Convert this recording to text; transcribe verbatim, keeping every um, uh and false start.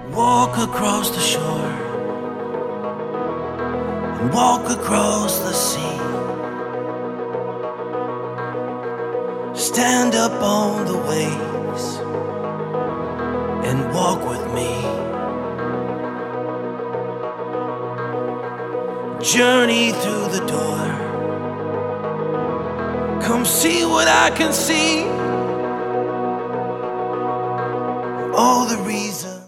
Walk across the shore and walk across the sea. Stand up on the waves and walk with me. Journey through the door. Come see what I can see. All the reasons